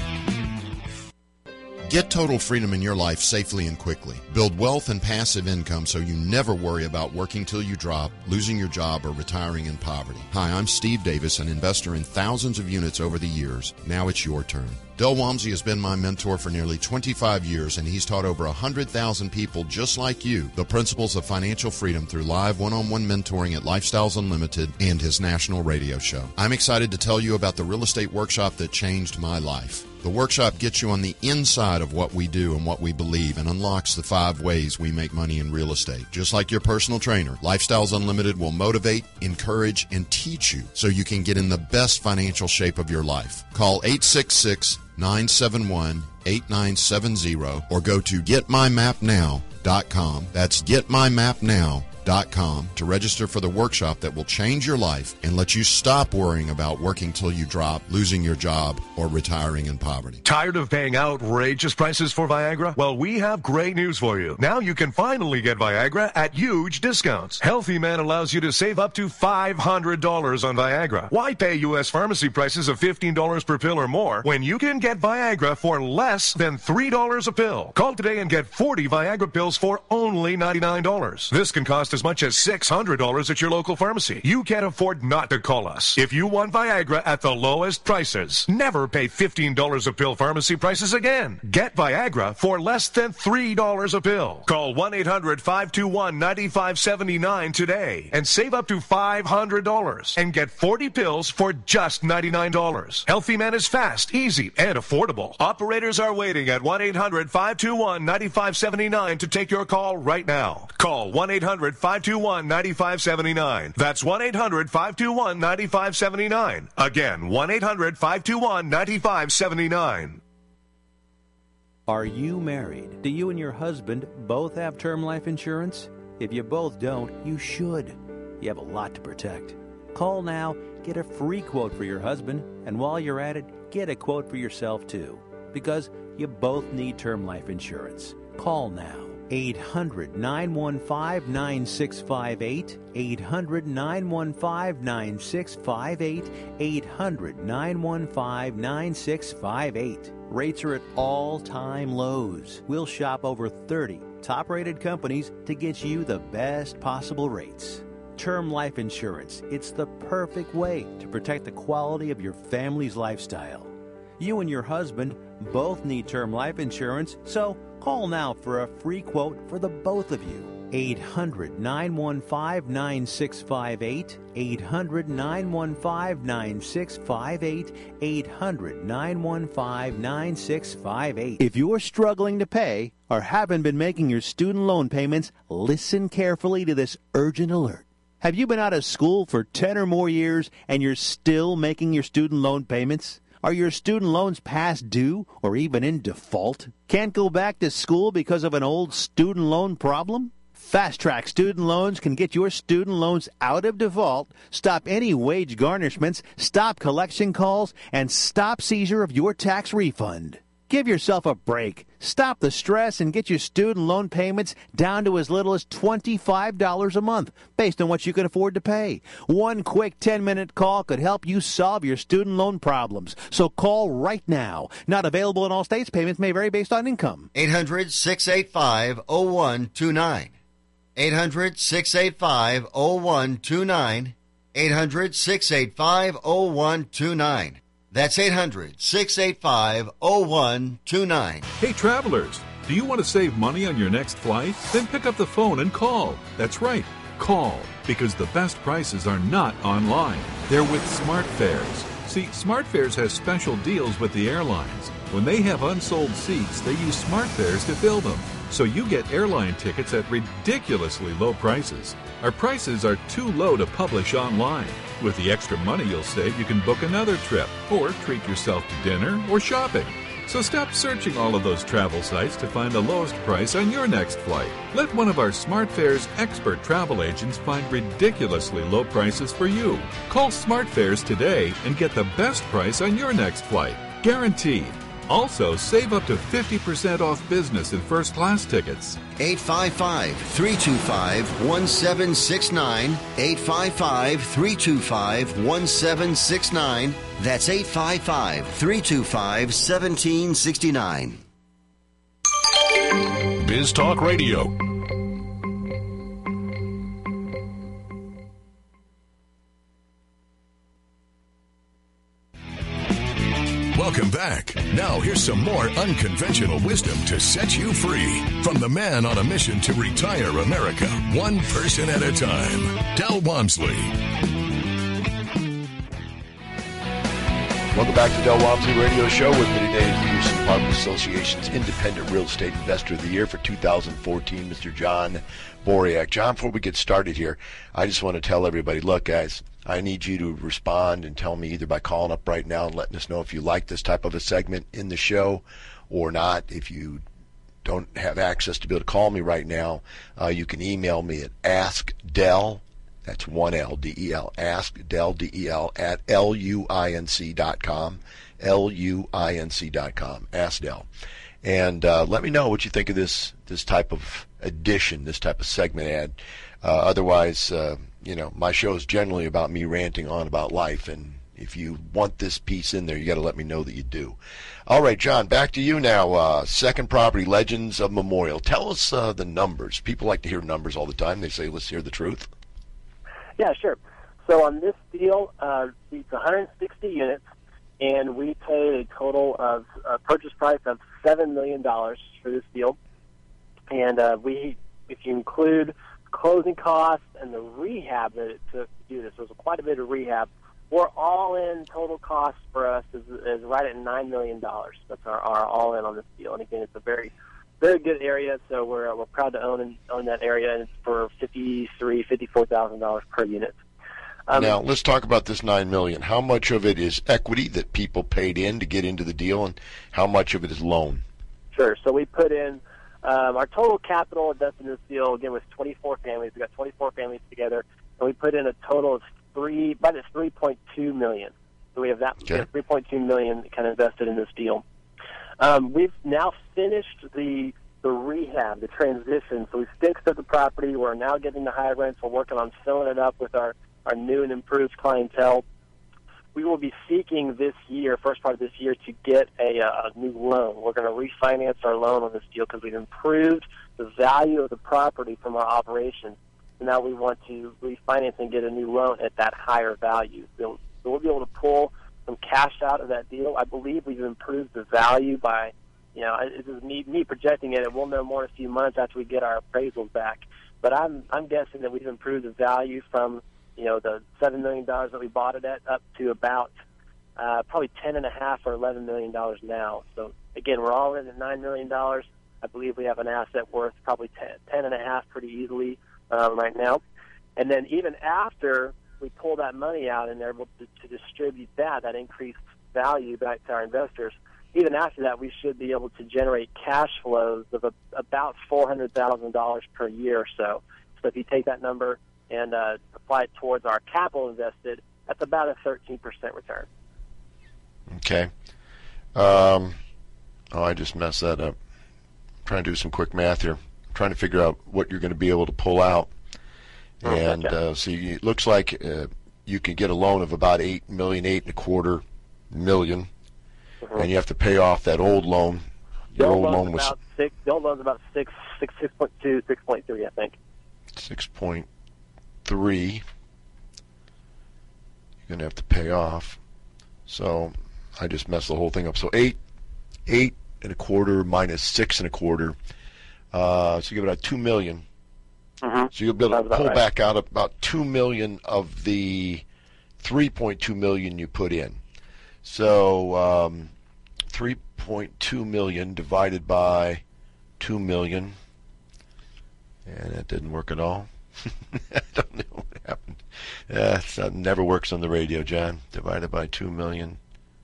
Get total freedom in your life safely and quickly. Build wealth and passive income so you never worry about working till you drop, losing your job, or retiring in poverty. Hi, I'm Steve Davis, an investor in thousands of units over the years. Now it's your turn. Del Walmsley has been my mentor for nearly twenty-five years, and he's taught over one hundred thousand people just like you the principles of financial freedom through live one-on-one mentoring at Lifestyles Unlimited and his national radio show. I'm excited to tell you about the real estate workshop that changed my life. The workshop gets you on the inside of what we do and what we believe and unlocks the five ways we make money in real estate. Just like your personal trainer, Lifestyles Unlimited will motivate, encourage, and teach you so you can get in the best financial shape of your life. Call eight six six, nine seven one, eight nine seven zero or go to get my map now dot com. That's get my map now dot com to register for the workshop that will change your life and let you stop worrying about working till you drop, losing your job, or retiring in poverty. Tired of paying outrageous prices for Viagra? Well, we have great news for you. Now you can finally get Viagra at huge discounts. Healthy Man allows you to save up to five hundred dollars on Viagra. Why pay U S pharmacy prices of fifteen dollars per pill or more when you can get Viagra for less than three dollars a pill? Call today and get forty Viagra pills for only ninety-nine dollars. This can cost as much as six hundred dollars at your local pharmacy. You can't afford not to call us. If you want Viagra at the lowest prices, never pay fifteen dollars a pill pharmacy prices again. Get Viagra for less than three dollars a pill. Call one eight hundred, five two one, nine five seven nine today and save up to five hundred dollars and get forty pills for just ninety-nine dollars. Healthy Man is fast, easy, and affordable. Operators are waiting at one eight hundred, five two one, nine five seven nine to take your call right now. Call one eight hundred, five two one, nine five seven nine. That's one eight hundred, five two one, nine five seven nine. Again, one eight hundred, five two one, nine five seven nine. Are you married? Do you and your husband both have term life insurance? If you both don't, you should. You have a lot to protect. Call now, get a free quote for your husband, and while you're at it, get a quote for yourself too. Because you both need term life insurance. Call now. eight hundred, nine one five, nine six five eight, eight hundred, nine one five, nine six five eight, eight hundred, nine one five, nine six five eight. Rates are at all-time lows. We'll shop over thirty top-rated companies to get you the best possible rates. Term life insurance, it's the perfect way to protect the quality of your family's lifestyle. You and your husband both need term life insurance, so call now for a free quote for the both of you. eight hundred, nine one five, nine six five eight, eight hundred, nine one five, nine six five eight, eight hundred, nine one five, nine six five eight. If you're struggling to pay or haven't been making your student loan payments, listen carefully to this urgent alert. Have you been out of school for ten or more years and you're still making your student loan payments? Are your student loans past due or even in default? Can't go back to school because of an old student loan problem? Fast Track Student Loans can get your student loans out of default, stop any wage garnishments, stop collection calls, and stop seizure of your tax refund. Give yourself a break. Stop the stress and get your student loan payments down to as little as twenty-five dollars a month, based on what you can afford to pay. One quick ten-minute call could help you solve your student loan problems. So call right now. Not available in all states. Payments may vary based on income. eight hundred, six eight five, oh one two nine. eight hundred, six eight five, oh one two nine. eight hundred, six eight five, oh one two nine. That's eight hundred, six eight five, oh one two nine. Hey, travelers, do you want to save money on your next flight? Then pick up the phone and call. That's right, call, because the best prices are not online. They're with SmartFares. See, SmartFares has special deals with the airlines. When they have unsold seats, they use SmartFares to fill them. So you get airline tickets at ridiculously low prices. Our prices are too low to publish online. With the extra money you'll save, you can book another trip or treat yourself to dinner or shopping. So stop searching all of those travel sites to find the lowest price on your next flight. Let one of our SmartFares expert travel agents find ridiculously low prices for you. Call SmartFares today and get the best price on your next flight. Guaranteed. Also, save up to fifty percent off business and first class tickets. eight five five, three two five, one seven six nine. eight five five, three two five, one seven six nine. That's eight five five, three two five, one seven six nine. Biz Talk Radio. Welcome back. Now here's some more unconventional wisdom to set you free from the man on a mission to retire America, one person at a time, Del Walmsley. Welcome back to Del Walmsley Radio Show. With me today is the Houston Apartment Association's Independent Real Estate Investor of the Year for two thousand fourteen, Mister John Boriak. John, before we get started here, I just want to tell everybody, look, guys, I need you to respond and tell me either by calling up right now and letting us know if you like this type of a segment in the show or not. If you don't have access to be able to call me right now, uh, you can email me at askdel, that's one L, D E L, askdel, D E L, at L U I N C dot com, L U I N C dot com, askdel. And uh, let me know what you think of this this type of edition, this type of segment ad. Uh, otherwise, uh, you know, my show is generally about me ranting on about life, and if you want this piece in there, you got to let me know that you do. All right, John, back to you now. Uh, second property, Legends of Memorial. Tell us uh, the numbers. People like to hear numbers all the time. They say, let's hear the truth. Yeah, sure. So on this deal, uh, it's one hundred sixty units, and we paid a total of a purchase price of seven million dollars for this deal. And uh, we, if you include closing costs and the rehab that it took to do this, it was quite a bit of rehab. We're all in total cost for us is, is right at nine million dollars. That's our, our all in on this deal. And again, it's a very, very good area, so we're we're proud to own and own that area, and it's for fifty three, fifty four thousand dollars per unit. Um, now let's talk about this nine million. How much of it is equity that people paid in to get into the deal, and how much of it is loan? Sure. So we put in. Um, our total capital invested in this deal, again, was twenty-four families. We got twenty-four families together, and we put in a total of three, about three point two million dollars. So we have that okay. three point two million dollars kind of invested in this deal. Um, we've now finished the the rehab, the transition. So we've fixed up the property. We're now getting the high rents. We're working on filling it up with our, our new and improved clientele. We will be seeking this year, first part of this year, to get a, a new loan. We're going to refinance our loan on this deal because we've improved the value of the property from our operations. So now we want to refinance and get a new loan at that higher value. So we'll be able to pull some cash out of that deal. I believe we've improved the value by, you know, this is me, me projecting it, and we'll know more in a few months after we get our appraisals back. But I'm I'm guessing that we've improved the value from, you know, the seven million dollars that we bought it at up to about uh, probably ten and a half or eleven million dollars now. So again, we're all in at nine million dollars. I believe we have an asset worth probably ten, ten and a half pretty easily um, right now. And then even after we pull that money out and they're able to, to distribute that, that increased value back to our investors, even after that, we should be able to generate cash flows of a, about four hundred thousand dollars per year or so. So if you take that number and uh, apply it towards our capital invested, that's about a thirteen percent return. Okay. Um, oh, I just messed that up. I'm trying to do some quick math here. I'm trying to figure out what you're going to be able to pull out. Oh, and uh, see, it looks like uh, you can get a loan of about eight million, eight and a quarter million, mm-hmm. and you have to pay off that old loan. Your the old loan was about six. The old loan's about six, six, six point two, six point three, I think. six point three. You're going to have to pay off. So I just messed the whole thing up. So eight, eight and a quarter minus six and a quarter. Uh, so you get about two million. Mm-hmm. So you'll be able to pull right. back out about two million of the three point two million you put in. So um, three point two million divided by two million, and that didn't work at all. I don't know what happened. Yeah, it never works on the radio, John. Divided by two million.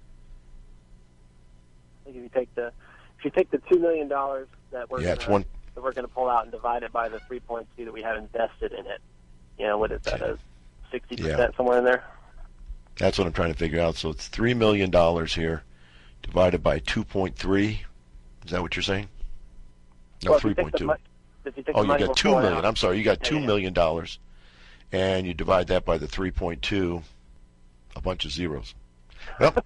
I think if you take the if you take the two million dollars that we're Yeah, gonna, it's one. that we're going to pull out and divide it by the three point two that we have invested in it, you know, what is that? A sixty percent Yeah. somewhere in there. That's what I'm trying to figure out. So it's three million dollars here, divided by two point three. Is that what you're saying? No, Well, if you three take point the two. mo- if you take Oh, the you money got we're two pulling million. out- I'm sorry, you got Yeah, two yeah. million dollars, and you divide that by the three point two. A bunch of zeros. Well,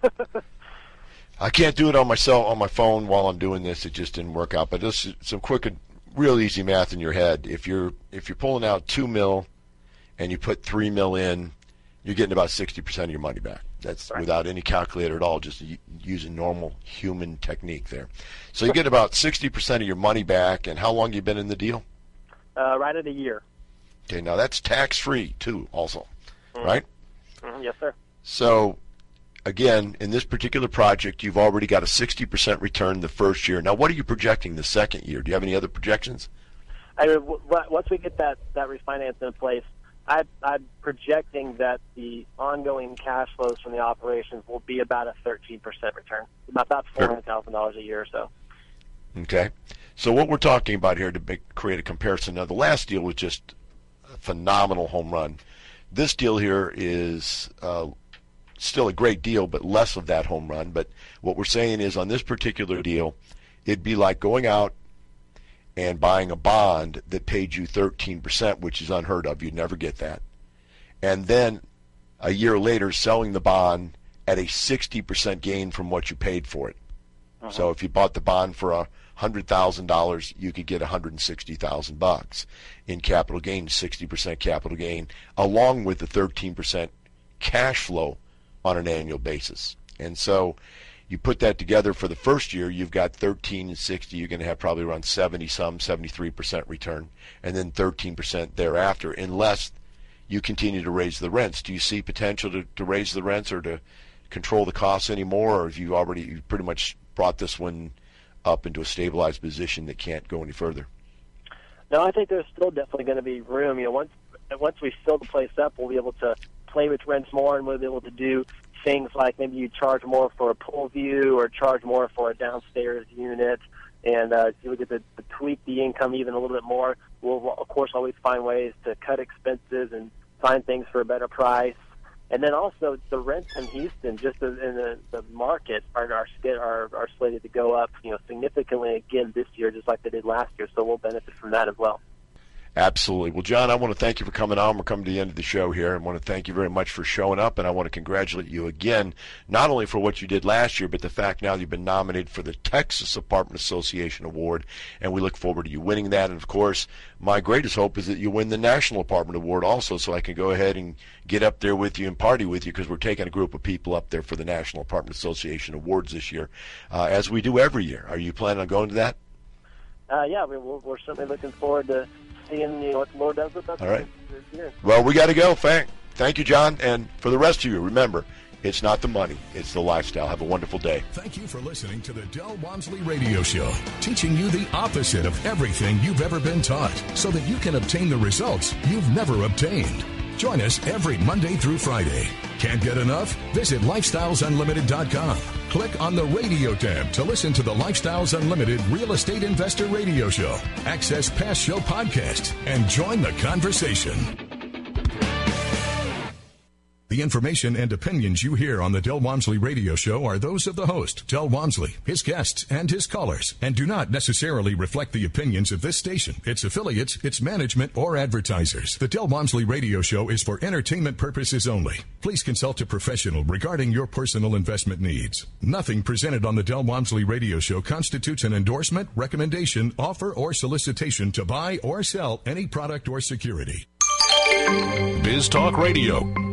I can't do it on my cell on my phone while I'm doing this. It just didn't work out. But this is some quick, real easy math in your head. If you're if you're pulling out two mil, and you put three mil in, you're getting about sixty percent of your money back. That's right. Without any calculator at all, just using normal human technique there. So you get about sixty percent of your money back. And how long you been in the deal? Uh, right at a year. Okay, now that's tax free too, also, mm-hmm. right? Mm-hmm. Yes, sir. So, again, in this particular project, you've already got a sixty percent return the first year. Now, what are you projecting the second year? Do you have any other projections? I mean, w- w- once we get that, that refinance in place, I, I'm projecting that the ongoing cash flows from the operations will be about a thirteen percent return, about four hundred thousand dollars a year or so. Okay. So what we're talking about here to make, create a comparison, now the last deal was just a phenomenal home run. This deal here is uh, still a great deal, but less of that home run. But what we're saying is on this particular deal, it'd be like going out and buying a bond that paid you thirteen percent, which is unheard of. You'd never get that. And then a year later selling the bond at a sixty percent gain from what you paid for it. Uh-huh. So if you bought the bond for a hundred thousand dollars, you could get one hundred sixty thousand bucks in capital gain, sixty percent capital gain, along with the thirteen percent cash flow on an annual basis. And so you put that together for the first year, you've got thirteen and sixty, you're going to have probably around seventy some, seventy-three percent return, and then thirteen percent thereafter, unless you continue to raise the rents. Do you see potential to, to raise the rents or to control the costs anymore, or have you already you pretty much brought this one up into a stabilized position that can't go any further? No, I think there's still definitely going to be room. You know, once once we fill the place up, we'll be able to play with rents more, and we'll be able to do things like maybe you charge more for a pool view or charge more for a downstairs unit, and uh, you'll get to, to tweak the income even a little bit more. We'll, of course, always find ways to cut expenses and find things for a better price. And then also the rents in Houston, just in the, the market, are, are are are slated to go up, you know, significantly again this year, just like they did last year. So we'll benefit from that as well. Absolutely. Well, John, I want to thank you for coming on. We're coming to the end of the show here. I want to thank you very much for showing up, and I want to congratulate you again, not only for what you did last year, but the fact now you've been nominated for the Texas Apartment Association Award, and we look forward to you winning that. And, of course, my greatest hope is that you win the National Apartment Award also, so I can go ahead and get up there with you and party with you, because we're taking a group of people up there for the National Apartment Association Awards this year, uh, as we do every year. Are you planning on going to that? Uh, yeah, we, we're, we're certainly looking forward to seeing, you know, what the Lord does with us. All right. This year. Well, we got to go. Thank, thank you, John. And for the rest of you, remember, it's not the money, it's the lifestyle. Have a wonderful day. Thank you for listening to the Del Walmsley Radio Show, teaching you the opposite of everything you've ever been taught so that you can obtain the results you've never obtained. Join us every Monday through Friday. Can't get enough? Visit lifestyles unlimited dot com. Click on the radio tab to listen to the Lifestyles Unlimited Real Estate Investor Radio Show. Access past show podcasts and join the conversation. The information and opinions you hear on the Del Walmsley Radio Show are those of the host, Del Walmsley, his guests, and his callers, and do not necessarily reflect the opinions of this station, its affiliates, its management, or advertisers. The Del Walmsley Radio Show is for entertainment purposes only. Please consult a professional regarding your personal investment needs. Nothing presented on the Del Walmsley Radio Show constitutes an endorsement, recommendation, offer, or solicitation to buy or sell any product or security. Biz Talk Radio,